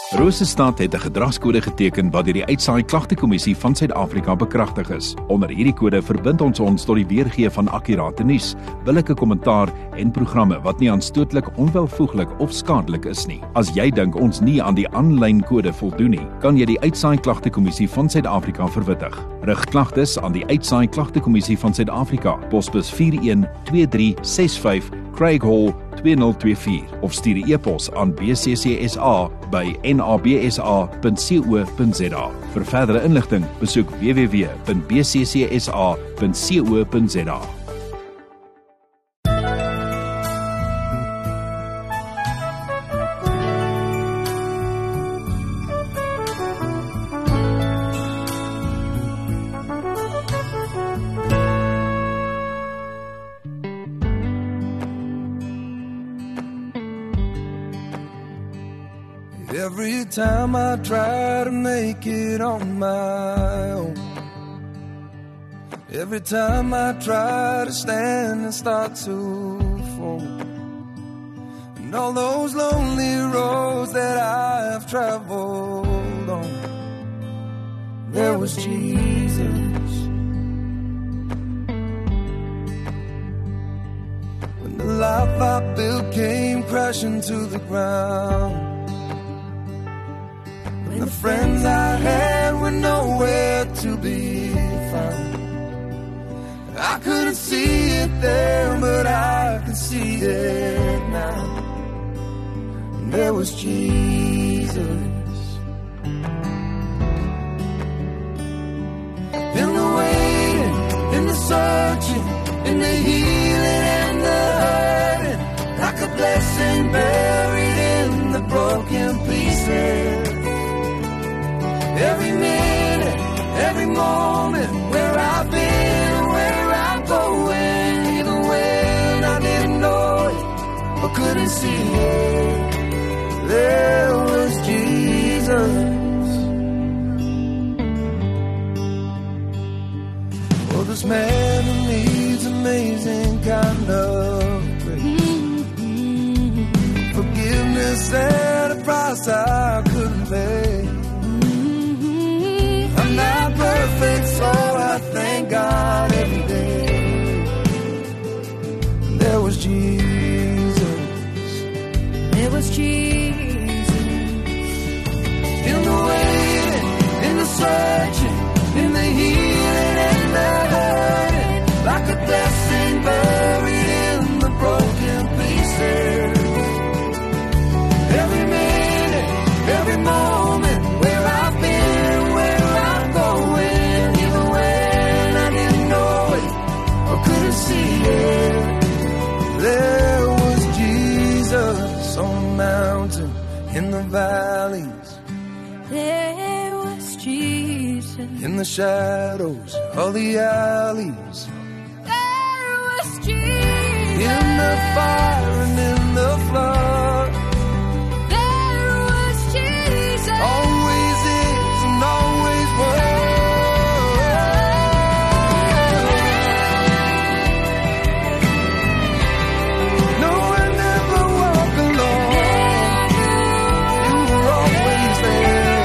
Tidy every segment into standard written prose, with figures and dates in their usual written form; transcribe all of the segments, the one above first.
Rosestad het 'n gedragskode geteken wat deur die Uitsaai Klagtekommissie van Suid-Afrika bekragtig is. Onder hierdie kode verbind ons tot die weergee van akkurate nuus, billike kommentaar en programme wat nie aanstootlik, onwelvoeglik of skadelik is nie. As jy dink ons nie aan die aanlyn kode voldoen nie, kan jy die Uitsaai Klagtekommissie van Suid-Afrika verwittig. Rig klagtes aan die Uitsaai Klagtekommissie van Suid-Afrika, posbus 412365 Craig Hall 2024 of stuur 'n e-pos aan bccsa@nabsa.co.za. Vir verdere inligting, besoek www.bccsa.co.za. Every time I try to make it on my own, every time I try to stand and start to fall, and all those lonely roads that I have traveled on, there was Jesus. When the life I built came crashing to the ground, the friends I had were nowhere to be found. I couldn't see it then, but I can see it now. And there was Jesus. In the waiting, in the searching, in the healing and the hurting, like a blessing buried in the broken pieces. Every minute, every moment, where I've been, where I'm going, even when I didn't know it or couldn't see it, there was Jesus. Oh, this man who needs amazing kind of grace, forgiveness at a price I couldn't pay. I'm not perfect, so I thank God every day. There was Jesus. There was Jesus. In the waiting, in the searching, in the healing and the hurting, like a blessing buried in the broken pieces. Every minute, every moment, where I've been, where I'm going, even when I didn't know it or couldn't see it, there was Jesus on the mountain, in the valleys. There was Jesus In the shadows of the alleys. There was Jesus In the fire and in the flood. There was Jesus Always is and always was. No, I never walk alone. You were always there.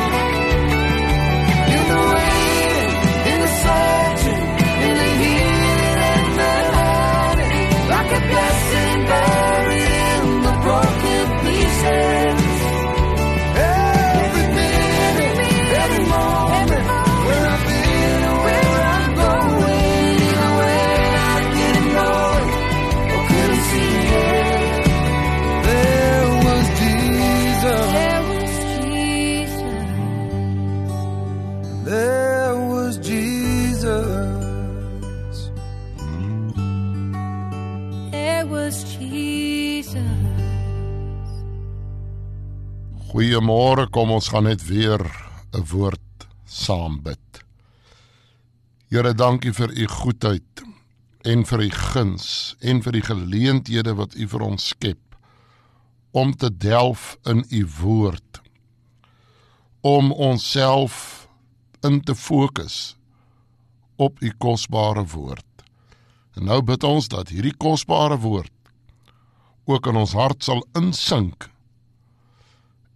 In the waiting, in the searching, in the healing and the hurting, like a blessing buried in the broken pieces. Every minute, every moment, where I've been and where I'm going, even when I didn't know it or couldn't see it, there was Jesus. There was Jesus There was Jesus. There was Jesus. Goeiemôre, kom ons gaan net weer 'n woord saam bid. Here, dankie vir u goedheid en vir u guns en vir die geleenthede wat u vir ons skep om te delf in u woord, om onsself in te fokus op u kosbare woord. En nou bid ons dat hierdie kosbare woord ook in ons hart sal insink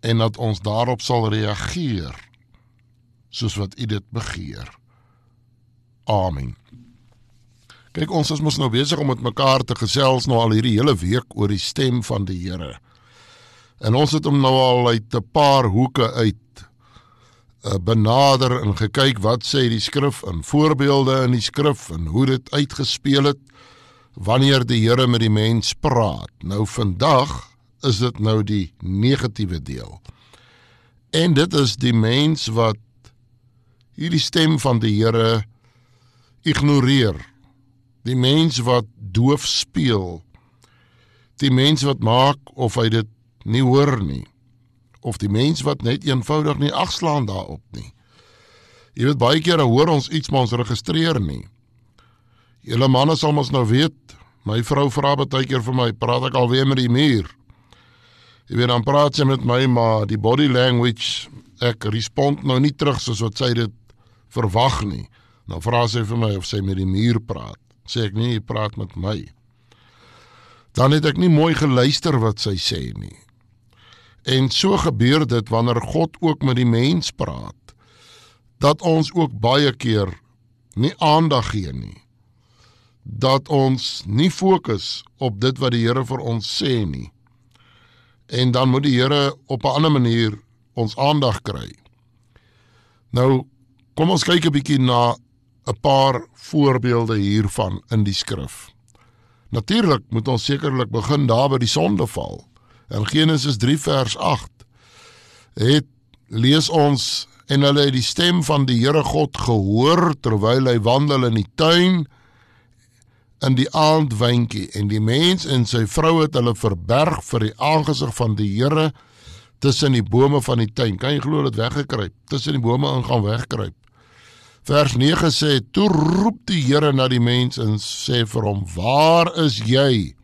en dat ons daarop sal reageer, soos wat U dit begeer. Amen. Kyk, ons is mos nou besig om met mekaar te gesels nou al hierdie hele week oor die stem van die Here. En ons het hom nou al uit 'n paar hoeke uit benader en gekyk wat sê die skrif en voorbeelde in die skrif en hoe dit uitgespeel het wanneer die Here met die mens praat. Nou vandag is dit nou die negatiewe deel. En dit is die mens wat hierdie stem van die Here ignoreer. Die mens wat doof speel. Die mens wat maak of hy dit nie hoor nie. Of die mens wat net eenvoudig nie agslaan daarop nie. Jy weet, baie kere hoor ons iets, maar ons registreer nie. Julle manne sal ons nou weet, my vrou vra baie keer vir my, praat ek alweer met die muur? Jy weet, dan praat sy met my, maar die body language, ek respond nou nie terug soos wat sy dit verwag nie. Dan vra sy vir my of sy met die muur praat. Sê ek nie, jy praat met my. Dan het ek nie mooi geluister wat sy sê nie. En so gebeur dit wanneer God ook met die mens praat, dat ons ook baie keer nie aandag gee nie. Dat ons nie fokus op dit wat die Here vir ons sê nie. En dan moet die Here op 'n ander manier ons aandag kry. Nou, kom ons kyk 'n bietjie na 'n paar voorbeelde hiervan in die skrif. Natuurlik moet ons sekerlik begin daar by die sondeval. In Genesis 3 vers 8 lees ons, en hulle het die stem van die Here God gehoor terwyl hy wandel in die tuin in die aandwynkie, en die mens en sy vrou het hulle verberg vir die aangesig van die Here tussen die bome van die tuin. Kan jy glo dit weggekruip? Tussen die bome in gaan wegkruip. Vers 9 sê, toe roep die Here na die mens en sê vir hom, waar is jy?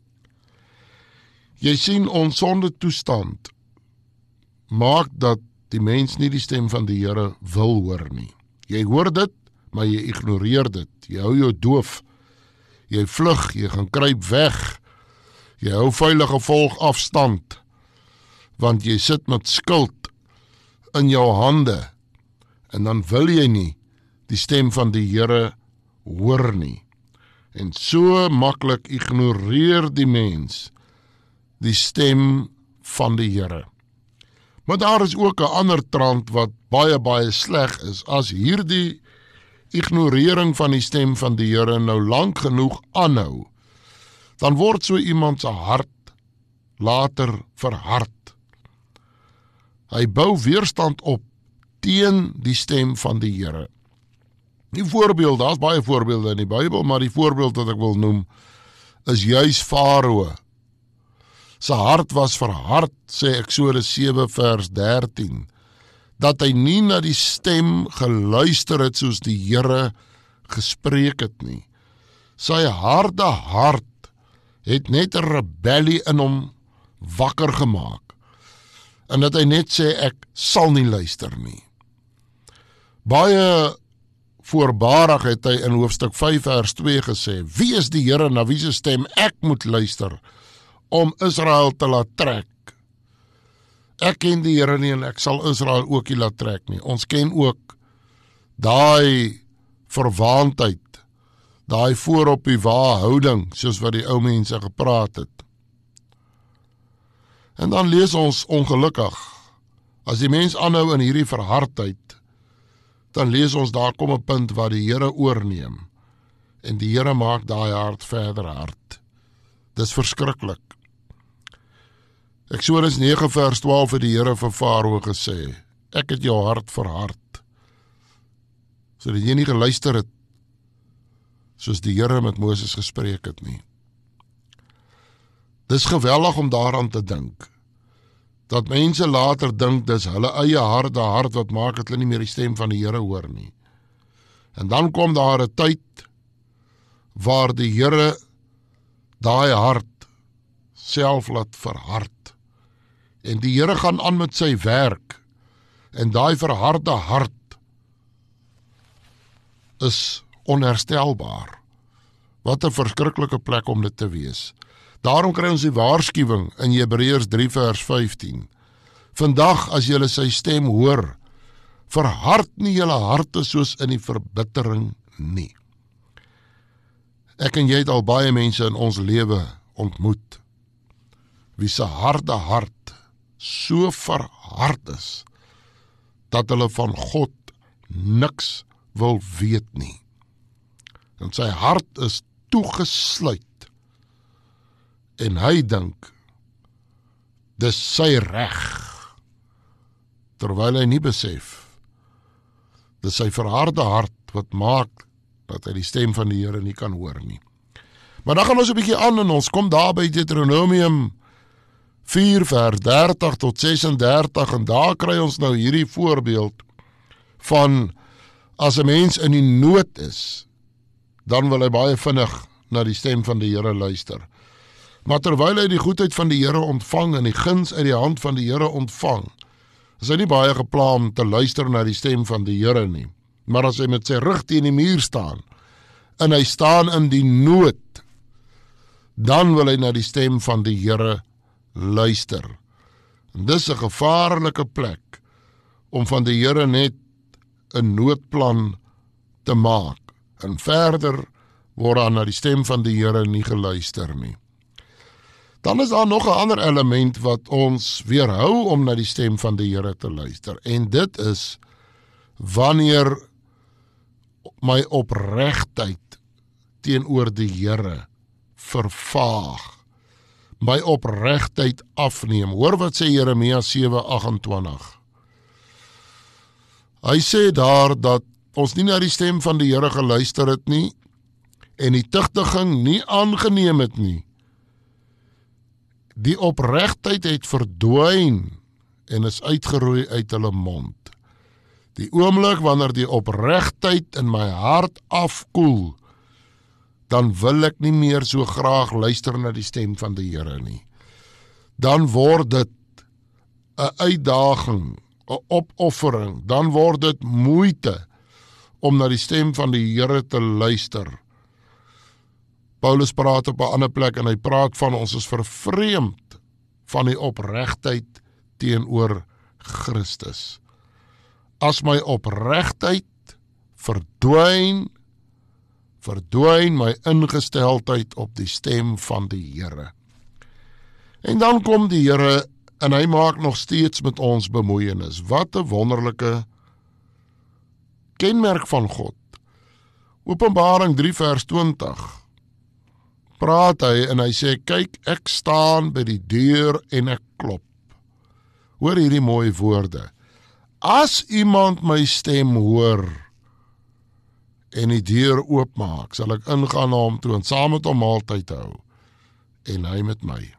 Jy sien, ons sonde toestand maak dat die mens nie die stem van die Here wil hoor nie. Jy hoor dit, maar jy ignoreer dit. Jy hou jou doof. Jy vlug, jy gaan kruip weg. Jy hou veilige volgafstand, want jy sit met skuld in jou hande. En dan wil jy nie die stem van die Here hoor nie. En so maklik ignoreer die mens die stem van die Here. Maar daar is ook 'n ander trant wat baie sleg is. As hierdie ignorering van die stem van die Here nou lank genoeg aanhou, dan word so iemand se hart later verhard. Hy bou weerstand op teen die stem van die Here. Die voorbeeld, daar's baie voorbeelde in die Bybel, maar die voorbeeld wat ek wil noem is juis Farao. Sy hart was verhard, sê Eksodus 7 vers 13, dat hy nie na die stem geluister het soos die Here gespreek het nie. Sy harde hart het net 'n rebellie in hom wakker gemaak, en dat hy net sê, ek sal nie luister nie. Baie voorbarig het hy in hoofstuk 5 vers 2 gesê, wie is die Here na wie se stem ek moet luister, om Israel te laat trek? Ek ken die Here nie en ek sal Israel ook nie laat trek nie. Ons ken ook daai verwaandheid, daai voorop die houding, soos wat die ou mense gepraat het. En dan lees ons ongelukkig, as die mens aanhou in hierdie verhardheid, dan lees ons daar kom 'n punt waar die Here oorneem, en die Here maak daai hart verder hard. Dis verskriklik. Eksodus 9 vers 12 het die Here vir Farao gesê, ek het jou hart verhard, sodat jy nie geluister het, soos die Here met Moses gespreek het nie. Dis geweldig om daaraan te dink, dat mense later dink, dis hulle eie harde hart wat maak dat hulle nie meer die stem van die Here hoor nie. En dan kom daar 'n tyd, waar die Here daai hart self laat verhard. En die Here gaan aan met sy werk, en daai verharde hart is onherstelbaar. Wat 'n verskriklike plek om dit te wees. Daarom kry ons die waarskuwing in Hebreërs 3 vers 15. Vandag as julle sy stem hoor, verhard nie julle harte soos in die verbittering nie. Ek en jy het al baie mense in ons lewe ontmoet, wie se harde hart so verhard is, dat hulle van God niks wil weet nie. En sy hart is toegesluit, en hy dink, dis sy reg, terwyl hy nie besef, dis sy verharde hart wat maak, dat hy die stem van die Here nie kan hoor nie. Maar dan gaan ons 'n bietjie aan en ons kom daar by Deuteronomium 4 vers 30 tot 36 en daar kry ons nou hierdie voorbeeld van as 'n mens in die nood is, dan wil hy baie vinnig na die stem van die Here luister. Maar terwyl hy die goedheid van die Here ontvang en die guns uit die hand van die Here ontvang, is hy nie baie gepla om te luister na die stem van die Here nie. Maar as hy met sy rug teen die muur staan, en hy staan in die nood, dan wil hy na die stem van die Here luister. En dis 'n gevaarlike plek, om van die Here net 'n noodplan te maak. En verder word aan na die stem van die Here nie geluister nie. Dan is daar nog 'n ander element wat ons weerhou om na die stem van die Here te luister. En dit is wanneer my opregtheid teenoor die Here vervaag, my opregtheid afneem. Hoor wat sê Jeremia 7:28. Hy sê daar dat ons nie na die stem van die Here geluister het nie, en die tugtiging nie aangeneem het nie. Die opregtheid het verdwyn en is uitgeroei uit hulle mond. Die oomblik wanneer die opregtheid in my hart afkoel, dan wil ek nie meer so graag luister na die stem van die Here nie. Dan word dit 'n uitdaging, 'n opoffering, dan word dit moeite om na die stem van die Here te luister. Paulus praat op 'n ander plek en hy praat van ons is vervreemd van die opregtheid teenoor Christus. As my opregtheid verdwyn my ingesteldheid op die stem van die Here. En dan kom die Here en hy maak nog steeds met ons bemoeienis. Wat 'n wonderlike kenmerk van God. Openbaring 3 vers 20. Praat hy en hy sê, kyk, ek staan by die deur en ek klop. Hoor hierdie mooi woorde. As iemand my stem hoor en die deur oopmaak, sal ek ingaan na hom toe en saam met hom maaltyd hou en hy met my.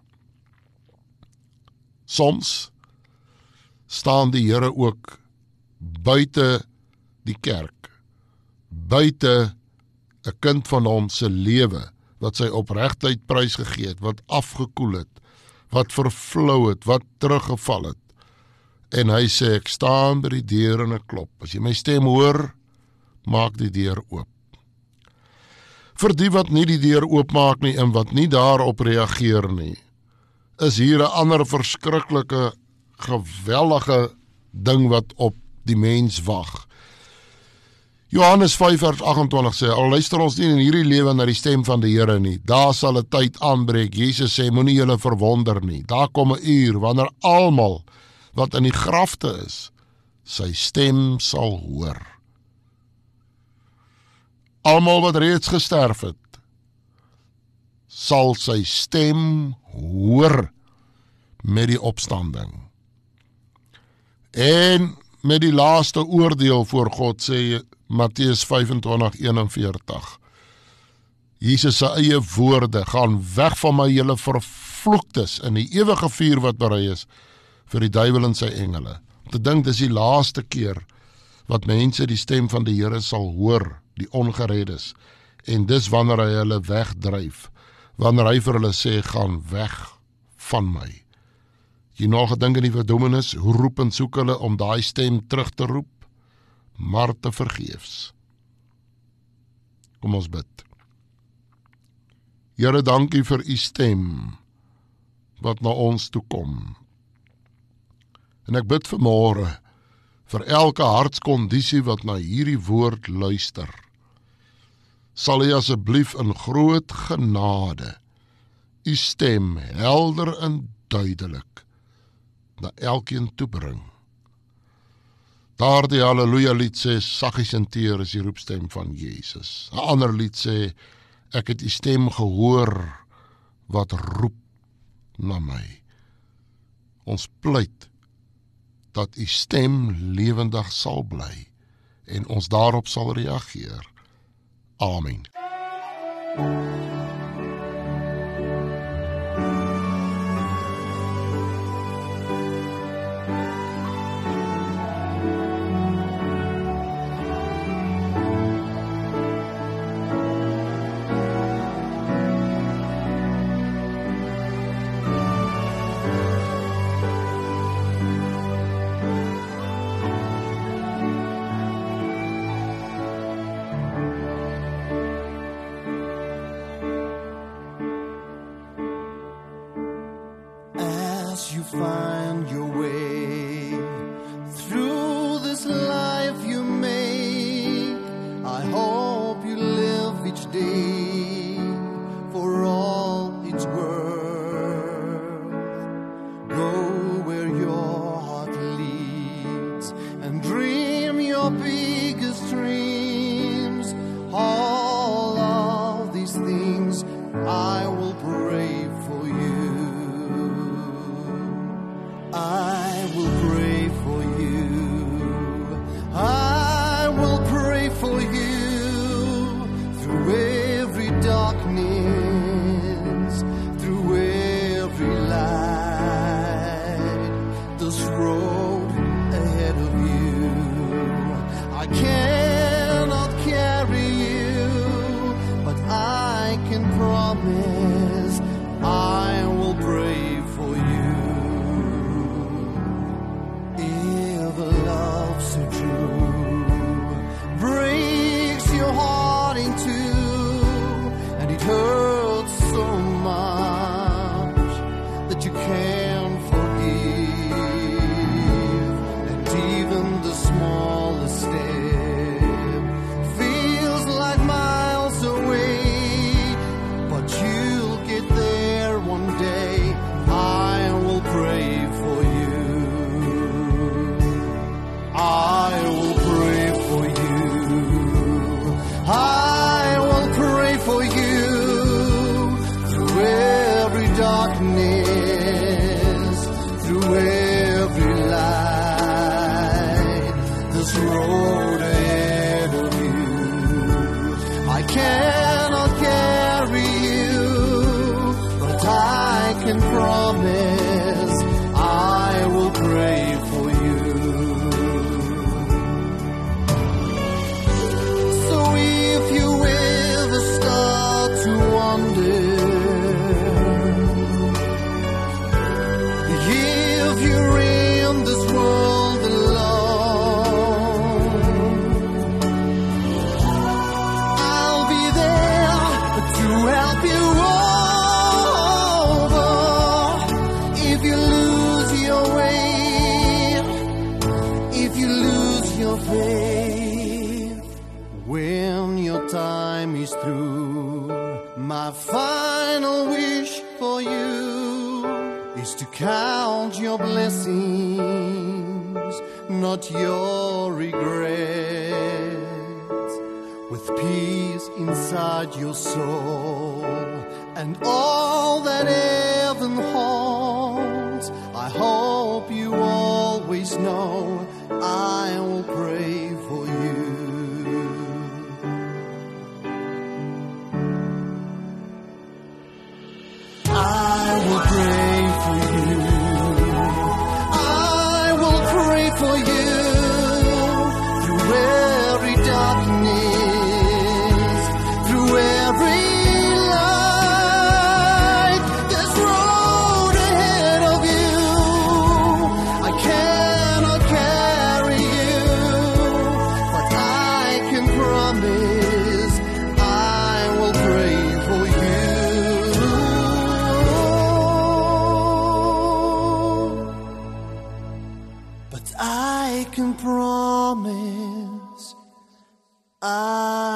Soms staan die Here ook buite die kerk, buite 'n kind van hom se lewe, wat sy opregtheid prysgegee het, wat afgekoel het, wat vervlou het, wat teruggeval het. En hy sê, ek staan by die deur en ek klop. As jy my stem hoor, maak die deur oop. Vir die wat nie die deur oopmaak nie en wat nie daarop reageer nie, is hier 'n ander verskriklike, geweldige ding wat op die mens wag. Johannes 5 vers 28 sê, al luister ons nie in hierdie lewe na die stem van die Here nie, daar sal 'n tyd aanbreek. Jesus sê, moenie julle verwonder nie. Daar kom 'n uur wanneer almal wat in die grafte is, sy stem sal hoor. Almal wat reeds gesterf het, sal sy stem hoor met die opstanding. En met die laaste oordeel voor God, sê Matteus 25:41. Jesus se eie woorde, gaan weg van my julle vervloektes in die ewige vuur wat berei is vir die duiwel en sy engele. Om te dink dis die laaste keer wat mense die stem van die Here sal hoor, die ongereddes, en dis wanneer hy hulle wegdryf, wanneer hy vir hulle sê, gaan weg van my. Jy nog gedink in die verdoemenis, hoe roep en soek hulle om daai stem terug te roep, maar te vergeefs. Kom ons bid. Here, dankie vir u stem wat na ons toe kom. En ek bid vanmôre vir elke hartskondisie wat na hierdie woord luister. Sal U asseblief in groot genade U stem helder en duidelik na elkeen toebring. Daardie Halleluja lied sê, saggies en teer is die roepstem van Jesus. 'n ander lied sê, ek het U stem gehoor wat roep na my. Ons pleit dat U stem lewendig sal bly en ons daarop sal reageer. Amen. As you find your way through this life you make, I hope you live each day for all it's worth. Go where your heart leads and dream your biggest dreams. All of these things I will pray for you. I will pray for you. I will pray for you through every darkness, through every light. This road ahead of you, I cannot carry you, but I can promise I will pray for you. So true breaks your heart in two, and it hurts so much that you can't forgive, and even the smallest step feels like miles away, but you'll get there one day. I will pray for you. I will pray for you. I will pray for you through every darkness, through every light. This road ahead of you, I cannot carry you, but I can promise I will pray for you. If you ever start to wonder, if you're in this world alone, I'll be there to help you over. If you lose your way, if you lose your faith, when your time is through, my final wish for you is to count your blessings, not your regrets, with peace inside your soul and all that heaven holds. I hope you always know I will pray for you. I will pray for you. I will pray for you through every darkness, through every light. This road ahead of you, I cannot carry you, but I can promise I